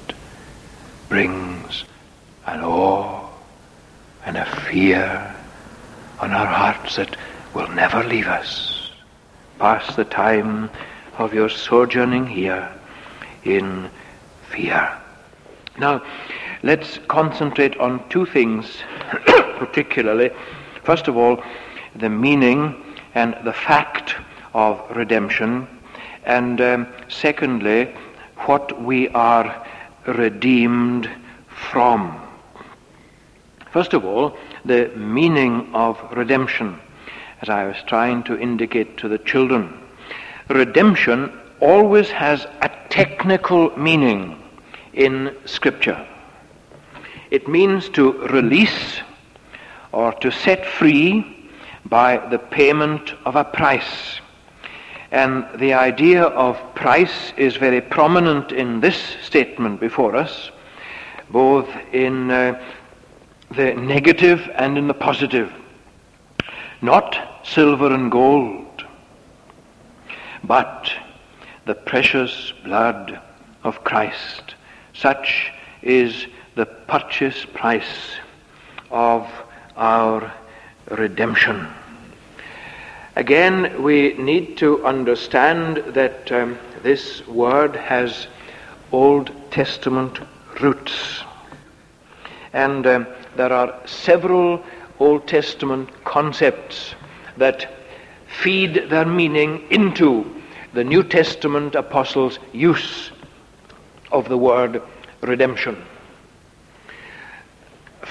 brings an awe and a fear on our hearts that will never leave us. Pass the time of your sojourning here in fear. Now, let's concentrate on two things particularly. First of all, the meaning and the fact of redemption, and secondly, what we are redeemed from. First of all, the meaning of redemption, as I was trying to indicate to the children. Redemption always has a technical meaning in Scripture. It means to release or to set free by the payment of a price. And the idea of price is very prominent in this statement before us, both in the negative and in the positive. Not silver and gold, but the precious blood of Christ. Such is the purchase price of our redemption. Again, we need to understand that this word has Old Testament roots. And there are several Old Testament concepts that feed their meaning into the New Testament apostles' use of the word redemption.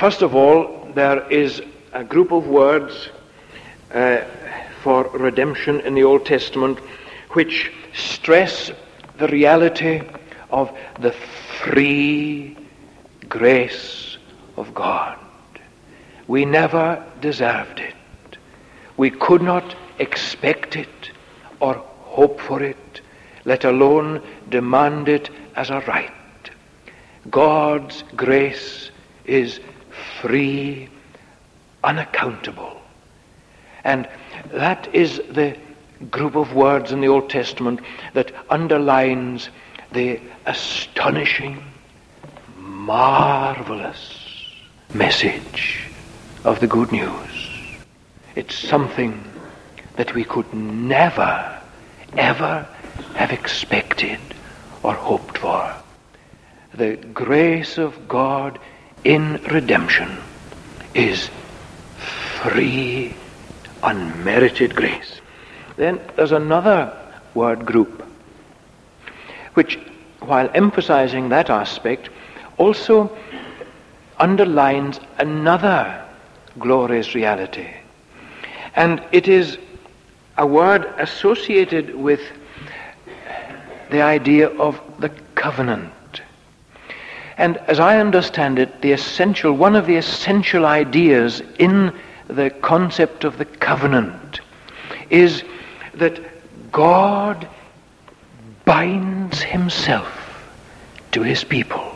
First of all, there is a group of words for redemption in the Old Testament which stress the reality of the free grace of God. We never deserved it. We could not expect it or hope for it, let alone demand it as a right. God's grace is free, unaccountable. And that is the group of words in the Old Testament that underlines the astonishing, marvelous message of the good news. It's something that we could never, ever have expected or hoped for. The grace of God in redemption is free, unmerited grace. Then there's another word group which, while emphasizing that aspect, also underlines another glorious reality. And it is a word associated with the idea of the covenant. And as I understand it, one of the essential ideas in the concept of the covenant is that God binds himself to his people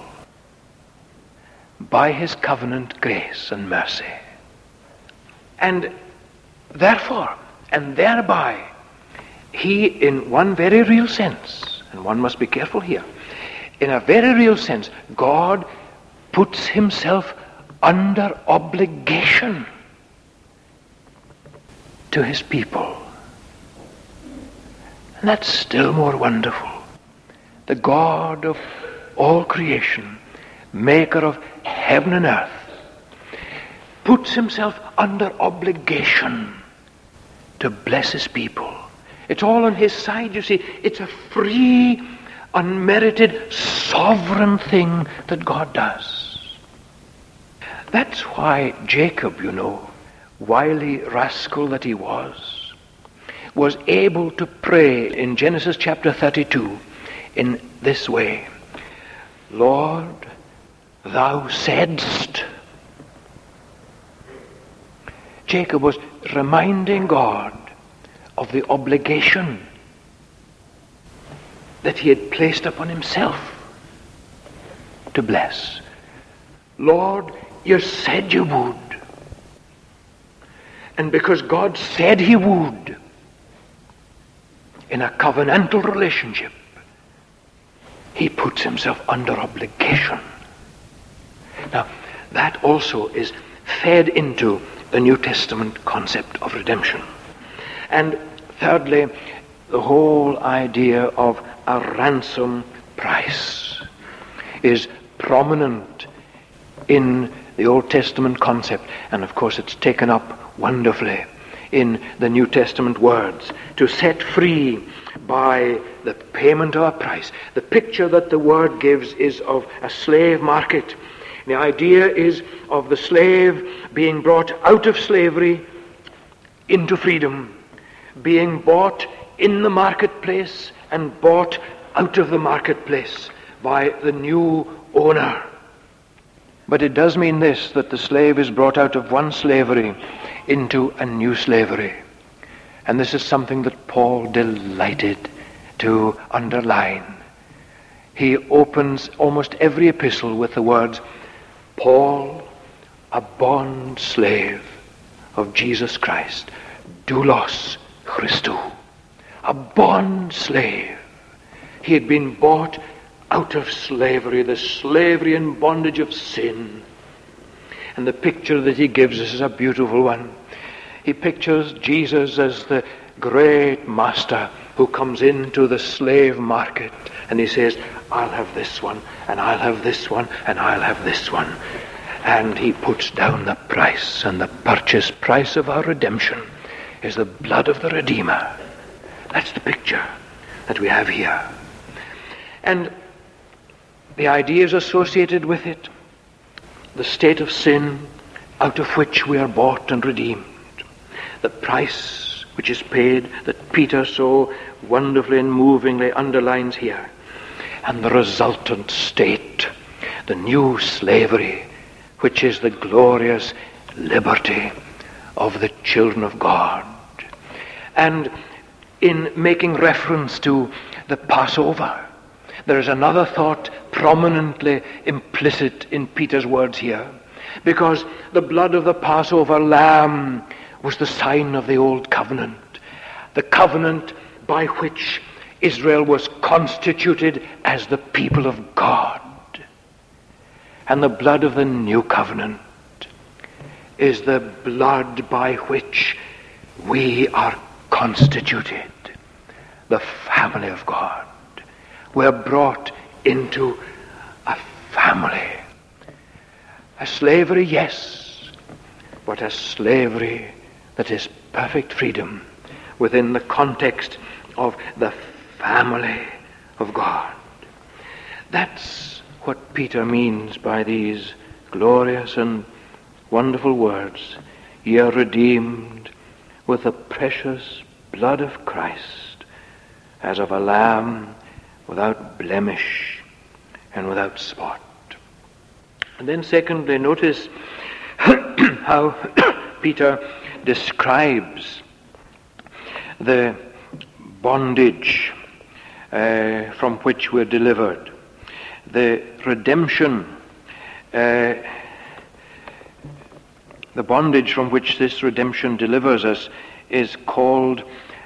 by his covenant grace and mercy. And therefore, and thereby, he, in one very real sense, and one must be careful here, in a very real sense, God puts himself under obligation to his people. And that's still more wonderful. The God of all creation, maker of heaven and earth, puts himself under obligation to bless his people. It's all on his side, you see. It's a free, unmerited, sovereign thing that God does. That's why Jacob, wily rascal that he was able to pray in Genesis chapter 32 in this way: Lord, thou saidst. Jacob was reminding God of the obligation that he had placed upon himself to bless. Lord, you said you would. And because God said he would, in a covenantal relationship, he puts himself under obligation. Now, that also is fed into the New Testament concept of redemption. And thirdly, the whole idea of a ransom price is prominent in the Old Testament concept, and of course it's taken up wonderfully in the New Testament words, to set free by the payment of a price. The picture that the word gives is of a slave market. The idea is of the slave being brought out of slavery into freedom, being bought in the marketplace and bought out of the marketplace by the new owner. But it does mean this, that the slave is brought out of one slavery into a new slavery. And this is something that Paul delighted to underline. He opens almost every epistle with the words, Paul, a bond slave of Jesus Christ, doulos Christou, a bond slave. He had been bought out of slavery, the slavery and bondage of sin. And the picture that he gives us is a beautiful one. He pictures Jesus as the great master who comes into the slave market and he says, I'll have this one, and I'll have this one, and I'll have this one. And he puts down the price, and the purchase price of our redemption is the blood of the Redeemer. That's the picture that we have here. And the ideas associated with it, the state of sin out of which we are bought and redeemed, the price which is paid that Peter so wonderfully and movingly underlines here, and the resultant state, the new slavery, which is the glorious liberty of the children of God. And in making reference to the Passover, there is another thought prominently implicit in Peter's words here, because the blood of the Passover lamb was the sign of the old covenant, the covenant by which Israel was constituted as the people of God. And the blood of the new covenant is the blood by which we are constituted, the family of God. We are brought into a family. A slavery, yes, but a slavery that is perfect freedom within the context of the family of God. That's what Peter means by these glorious and wonderful words. Ye are redeemed with the precious blood of Christ, as of a lamb without blemish and without spot. And then secondly, notice how Peter describes the bondage from which we're delivered. The redemption, the bondage from which this redemption delivers us is called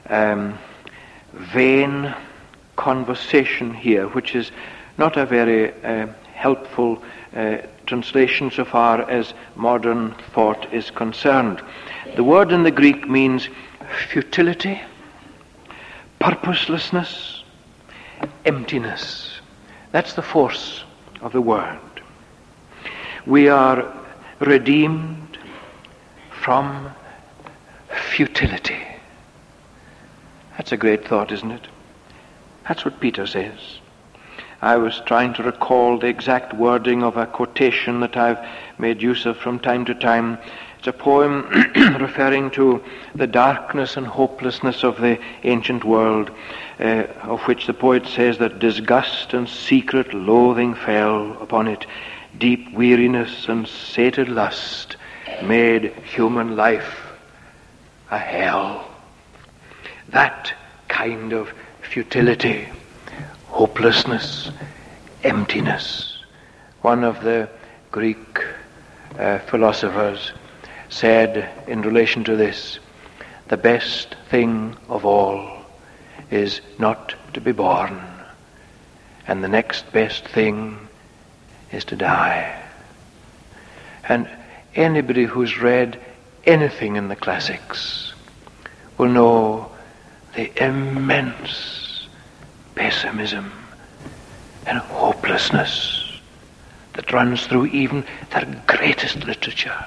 vain conversation here, which is not a very helpful translation so far as modern thought is concerned. The word in the Greek means futility, purposelessness, emptiness. That's the force of the word. We are redeemed from futility. That's a great thought, isn't it? That's what Peter says. I was trying to recall the exact wording of a quotation that I've made use of from time to time. It's a poem referring to the darkness and hopelessness of the ancient world, of which the poet says that disgust and secret loathing fell upon it. Deep weariness and sated lust made human life a hell. That kind of futility, hopelessness, emptiness. One of the Greek philosophers said in relation to this, the best thing of all is not to be born, and the next best thing is to die. And anybody who's read anything in the classics will know the immense pessimism and hopelessness that runs through even their greatest literature.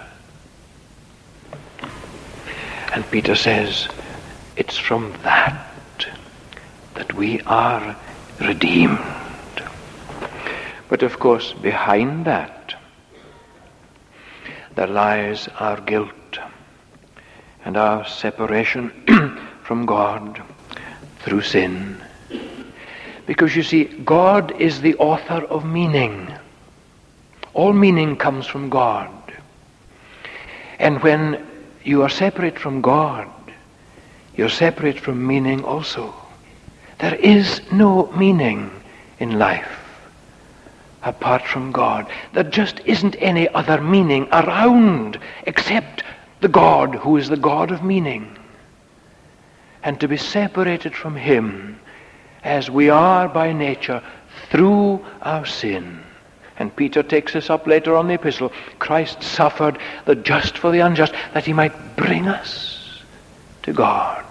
And Peter says, it's from that we are redeemed. But of course, behind that, there lies our guilt and our separation from God through sin. Because you see, God is the author of meaning. All meaning comes from God. And when you are separate from God, you're separate from meaning also. There is no meaning in life apart from God. There just isn't any other meaning around except the God who is the God of meaning. And to be separated from Him, as we are by nature, through our sin. And Peter takes this up later on in the epistle. Christ suffered the just for the unjust, that He might bring us to God,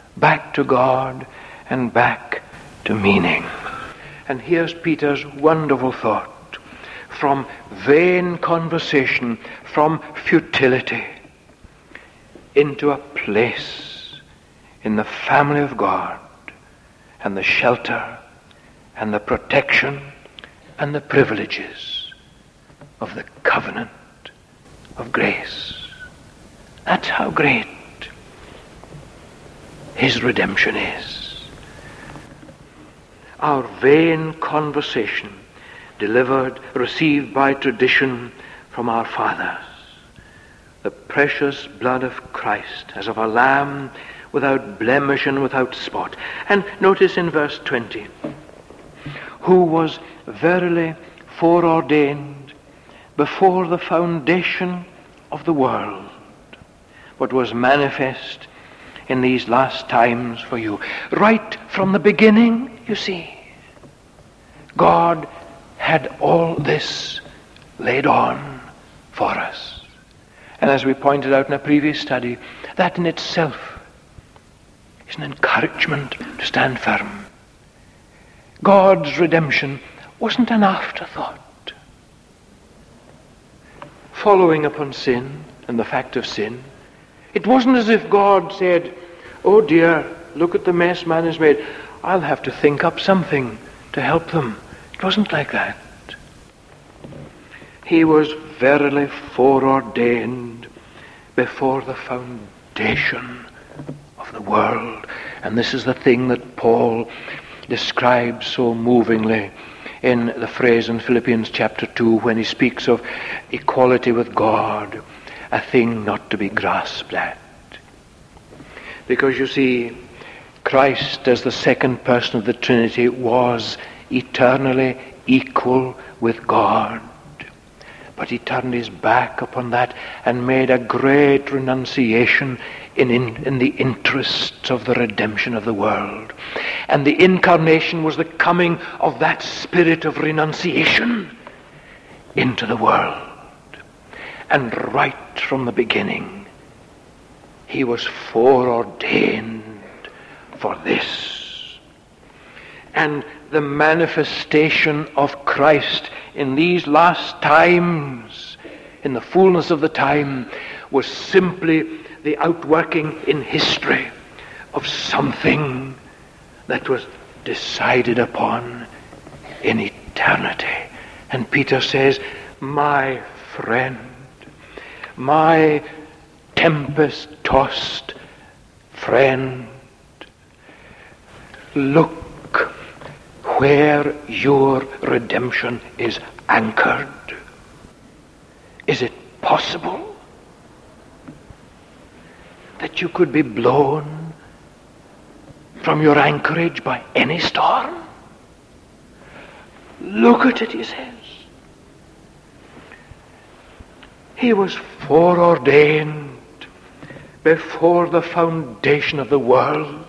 and back to meaning. And here's Peter's wonderful thought. From vain conversation, from futility, into a place in the family of God, and the shelter, and the protection, and the privileges of the covenant of grace. That's how great his redemption is. Our vain conversation, received by tradition from our fathers, the precious blood of Christ as of a lamb without blemish and without spot. And notice in verse 20, who was verily foreordained before the foundation of the world, but was manifest in these last times for you. Right from the beginning, you see, God had all this laid on for us. And as we pointed out in a previous study, that in itself is an encouragement to stand firm. God's redemption wasn't an afterthought. Following upon sin and the fact of sin, it wasn't as if God said, oh dear, look at the mess man has made. I'll have to think up something to help them. It wasn't like that. He was verily foreordained before the foundation of the world. And this is the thing that Paul describes so movingly in the phrase in Philippians chapter 2 when he speaks of equality with God, a thing not to be grasped at. Because you see, Christ as the second person of the Trinity was eternally equal with God. But he turned his back upon that and made a great renunciation in the interests of the redemption of the world. And the incarnation was the coming of that spirit of renunciation into the world. And right from the beginning, he was foreordained for this. And the manifestation of Christ in these last times, in the fullness of the time, was simply the outworking in history of something that was decided upon in eternity. And Peter says, my friend, my tempest-tossed friend, look where your redemption is anchored. Is it possible that you could be blown from your anchorage by any storm? Look at it, he says. He was foreordained before the foundation of the world.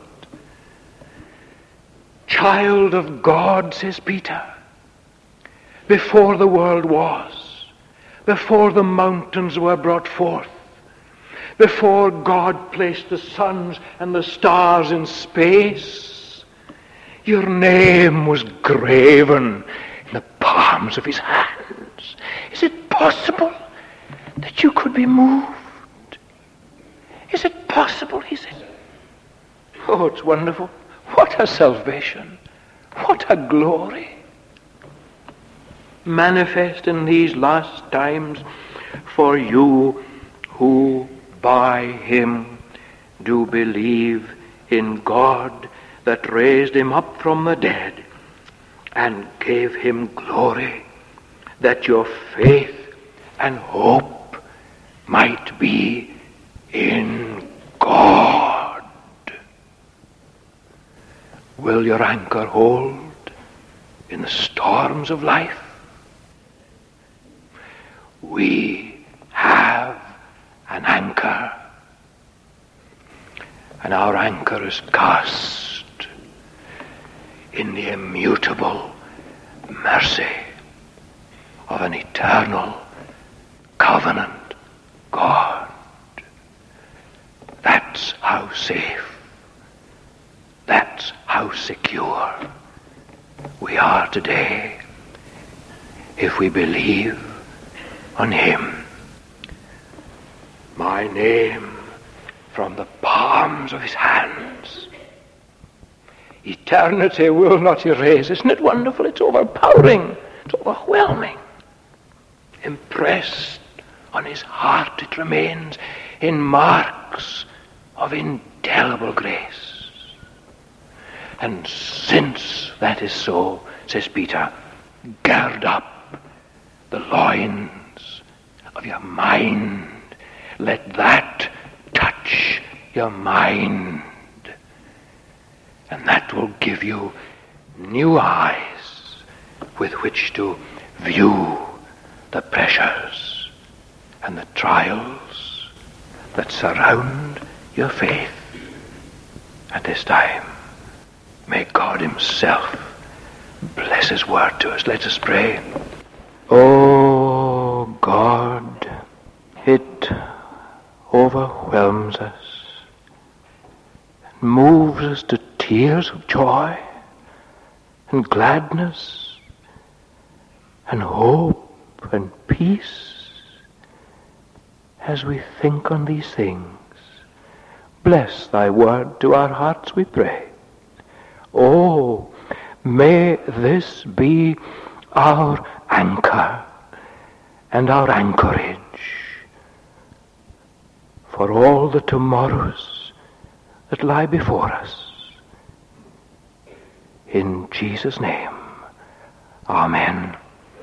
Child of God, says Peter, before the world was, before the mountains were brought forth, before God placed the suns and the stars in space, your name was graven in the palms of his hands. Is it possible that you could be moved? Is it possible, he said? Oh, it's wonderful. What a salvation. What a glory. Manifest in these last times for you who by him do believe in God that raised him up from the dead and gave him glory, that your faith and hope might be in God. Will your anchor hold in the storms of life? We have an anchor, and our anchor is cast in the immutable mercy of an eternal covenant God. That's how safe, that's how secure we are today if we believe on him. My name from the palms of his hands. Eternity will not erase. Isn't it wonderful? It's overpowering. It's overwhelming. impressed on his heart it remains in marks of indelible grace. And since that is so, says Peter, gird up the loins of your mind. Let that touch your mind. And that will give you new eyes with which to view the pressures and the trials that surround your faith at this time. May God himself bless his word to us. Let us pray. Oh God, it overwhelms us and moves us to tears of joy and gladness and hope and peace as we think on these things. Bless thy word to our hearts, we pray. Oh, may this be our anchor and our anchorage for all the tomorrows that lie before us. In Jesus' name, amen.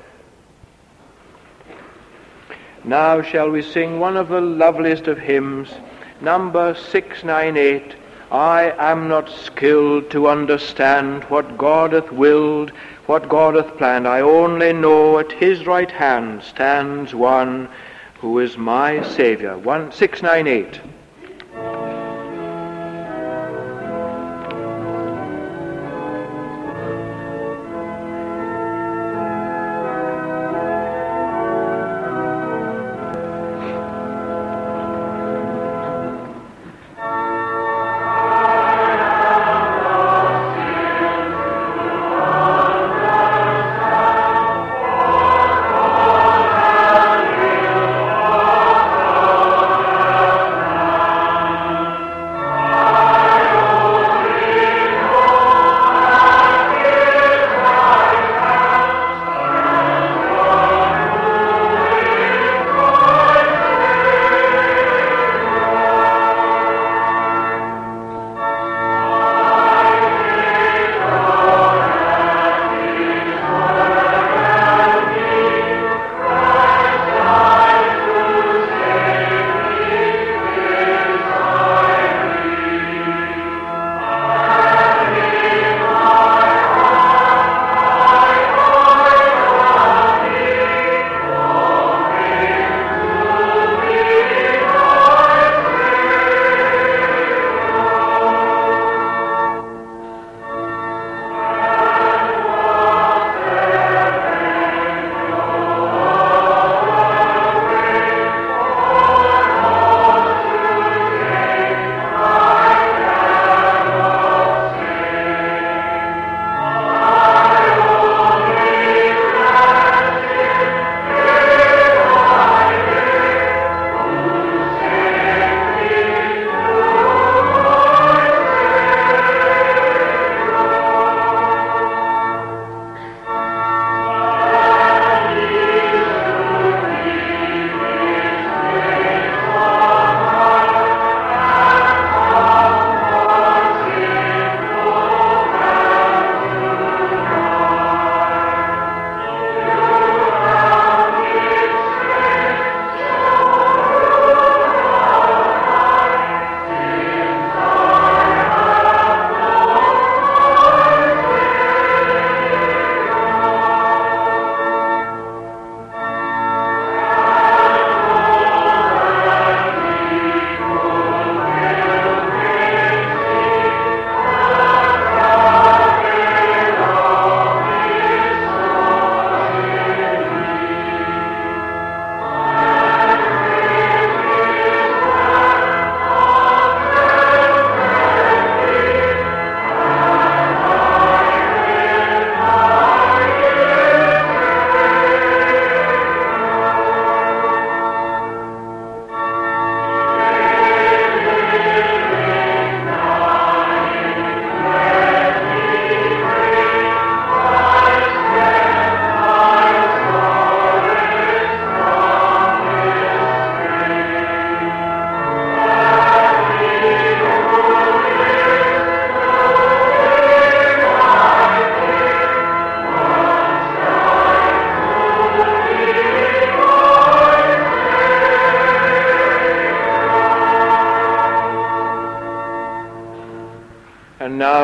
Now shall we sing one of the loveliest of hymns, number 698, I am not skilled to understand what God hath willed, what God hath planned. I only know at his right hand stands one who is my Saviour. 698.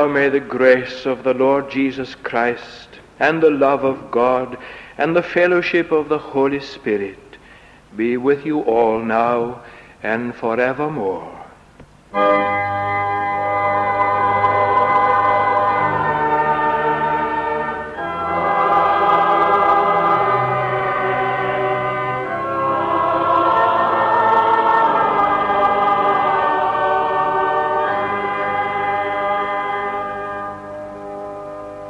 Now may the grace of the Lord Jesus Christ, and the love of God, and the fellowship of the Holy Spirit be with you all now and forevermore.